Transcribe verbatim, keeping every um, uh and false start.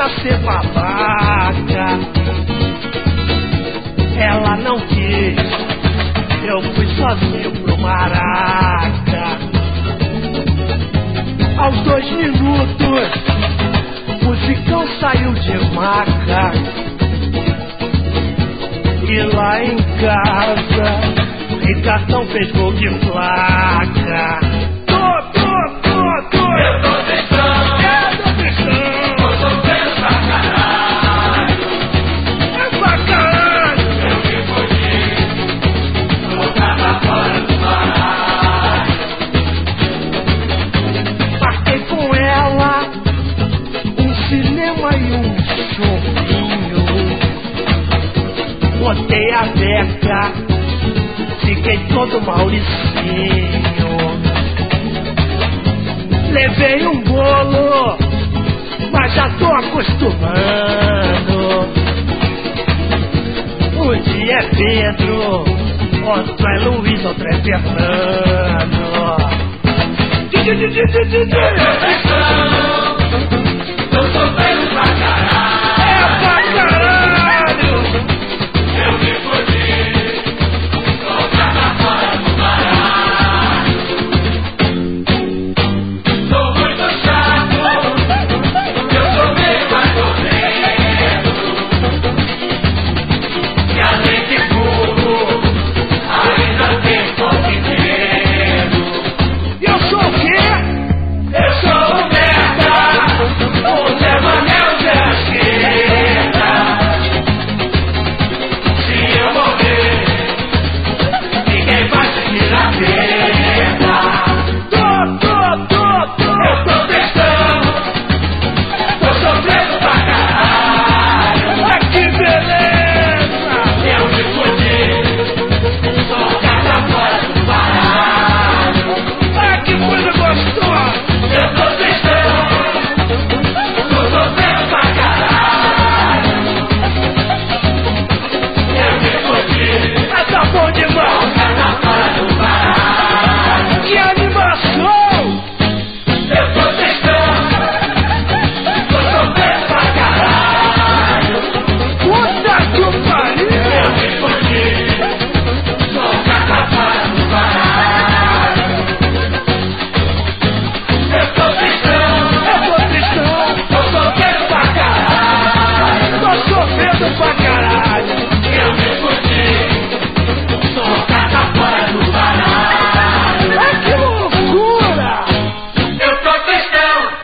menina ser babaca. Ela não quis, eu fui sozinho pro Maraca. Aos dois minutos, o musicão saiu de maca. E lá em casa, Ricardão fez gol de placa. Tô, tô, tô, tô. Eu tô tentando, Eu tô tentando. tô sofrendo pra caralho. É sacanagem. Eu me fodi, tô pra fora do baralho. Marquei com ela um cinema e um shoppinho. Botei a beca, fiquei todo Mauricinho. Levei um bolo, mas já tô acostumando. Um dia é Pedro, outro é Luiz, outro é Fernando. Eu tô tentando.